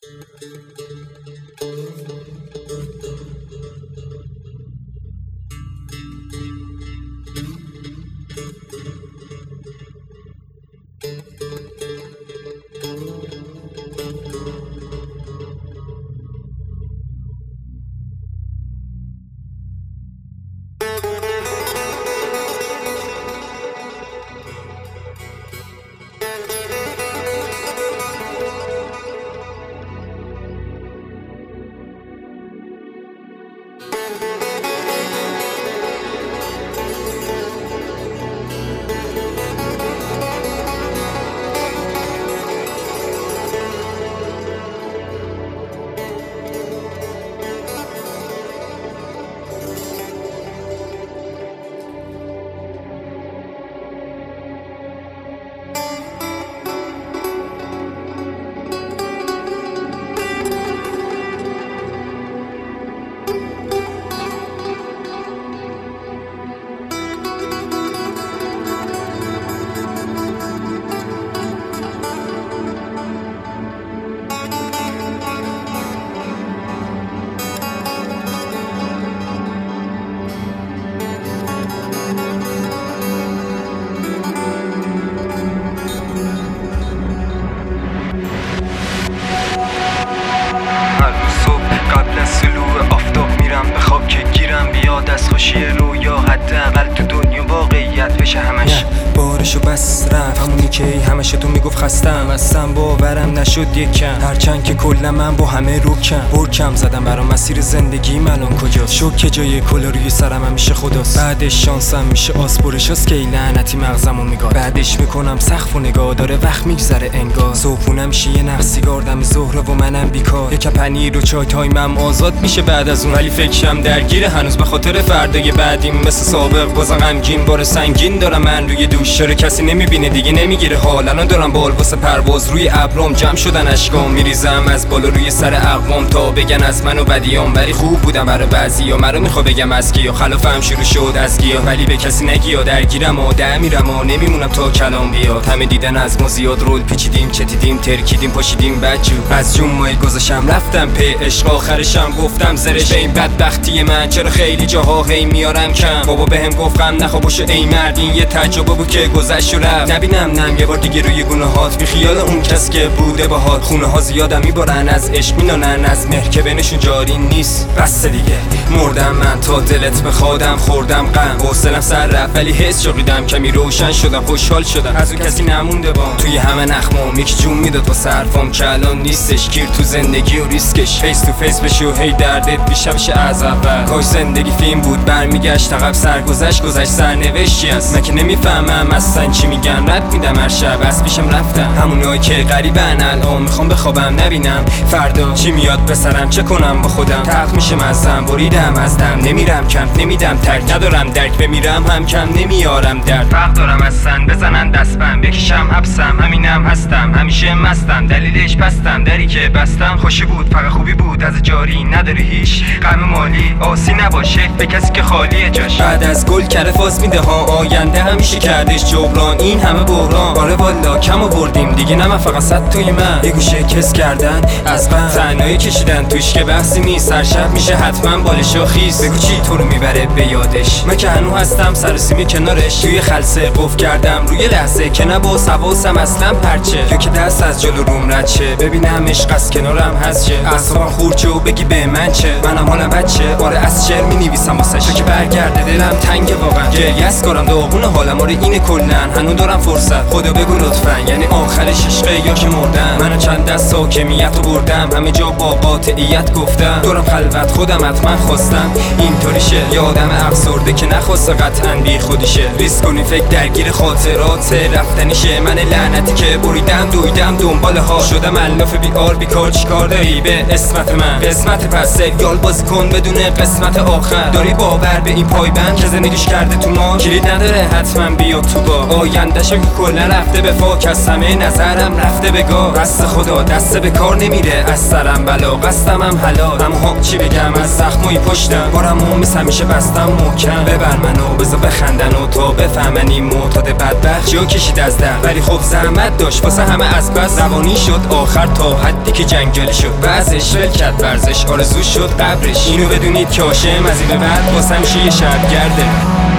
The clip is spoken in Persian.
خوشی رویا حداقل تو دنیا واقعیت بشه همش. بارشو بس رفت همونی که همشتون میگفت خستم اصلا باورم نشد یکم، هرچند که کلا من با همه برکم زدم برا مسیر زندگیم الان کجاست. شوک که جای کلا روی سرم همیشه خداست، بعدش شانسم میشه آسپورش هست که لعنتی مغزمو میگاد، بعدش میکنم سقف و نگاه داره وقت میگذره انگار، صبحونه میشه یه نخ سیگار دم ظهر و منم بیکار، یکم پنیر و چای تایمم آزاد میشه بعد از اون، ولی فکرم درگیره هنوز به خاطر فردای بعدیم مثل سابق بازم غمگین بار سنگین دارم من روی دوش، چرا کسی نمیبینه دیگه نمیگیره حال، الان دارم بال واسه پرواز روی ابرام جمع شدن اشکام، میریزم از بالا روی سر اقوام تا بگن از منو بدیام، ولی خوب بودم برای بعضیا، مرا میخوام بگم از گیا خلافم شروع شد از گیا، ولی به کسی نگیا درگیرم و در میرم و نمیمونم تا کلام بیاد، همه دیدن از ما زیاد رول پیچیدیم چتیدیم ترکیدیم پاشیدیم بدجو از جون مای گذاشتم رفتم پی عشق آخرشم گفتم زرش این بدبختی من چرا خیلی جاها هی میارم کم، بابا بهم گفت غم نخوا باشه ای مرد این یه تجربه بود که گذشت و رفت، نبینم نم یه بار دیگه روی گناهات بی خیال اون کس که بوده باهات، خونه ها زیادم میبارن از عشق مینانن از مهر که بینشون جاری نیست، بس دیگه مردم من تا دلت بخوادم خوردم غم حوصله‌ام سر رفت ولی حس شقیدم کمی روشن شدم خوشحال شدم از اون کسی نمونده با توی همه نخمام یک جون میداد واسه حرفام که الان نیستش، گیر تو زندگی و ریسکش فیس تو فیس بشی و هی دردت بیشتر بشه از اول، کاش زندگی فیلم بود برمیگشت عقب سرگذشت سرنوشتی است، من که نمیفهمم اصلا چی میگن رد میدم هر شب از پیشم رفتم همونایی که غریبن الان میخوام بخوابم نبینم فردا چی میاد به سرم چه کنم با خودم، تلخ میشه مزم بریدم از دم نمیرم کمپ نمیدم ترک ندارم درک بمیرم هم کم نمیارم درد، فرق دارم اصلا بزنن دستم بکشم حبسم همینم هستم همیشه مستم دلیلش بستم دری که بستم خوشی بود فقط خوبی بود از جاری نداری هیچ غم مالی آسی نباشه به کسی که خالیه جاش، بعد از گل کره فاز میده ها آینده همیشه کردش جبران این همه بحران، آره والا کم آوردیم دیگه نه من فقط صد توی من یه گوشه کس کردن از غم تنهایی کشیدن توش که بحثی نیست هر شب میشه حتما بالشو خیس، بگو چی تو رو میبره به یادش، من که هنو هستم سر سیمی کنارش توی خلسه قف کردم روی لحظه که نباس حواسم اصلا پرچه یا که دست از جلو روم رد شه ببینم عشق از کنارم هست چه اعصابم خورد چه و بگی به من چه منم حالم بچه آره از شعر مینویسم واسه که برگرده دلم تنگه واقعا گریه از کارم داغون حالم آره اینه کلن هنو دارم فرصت خدا بگو لطفا یعنی آخرش عشقه یا که مردم، منو چند دست حاکمیت رو بردم همه جا با قاطعیت گفتم دورم خلوت خودم حتما خواستم اینطوریشه یه آدم افسرده که نخواسته قطعا بی خودیشه ریسک کنی فکر درگیر خاطرات رفتنیشه من لعنتی که بریدم دویدم دنبال ها شدم الاف بیار بیکار چیکار داری به اسمت من قسمت پس سریال بازی کن بدون قسمت آخر داری باور به این پایبند که زندگیش کرده تو ما کلید نداره حتما بیا تو با آیندهشم که کلا رفته به فاک از همه نظرم رفته به گاه واسه خدا دست به کار نمیره، از سرم بلا قصدم هم حلال. اما چی بگم از زخمای پشتم، بارمو مثل همیشه بستم محکم. ببر منو بذار بخندن و تا بفهمن این معتاد بدبخت چیو کشید از در. ولی خب زحمت داشت واسه همه از بس، روانی شد آخر تا حدی که جنگلی شد. بعضش ول کرد ورزش، آرزو شد قبرش. اینو بدونید که عاشقم از این به بعد واسه همیشه یه شب گرده.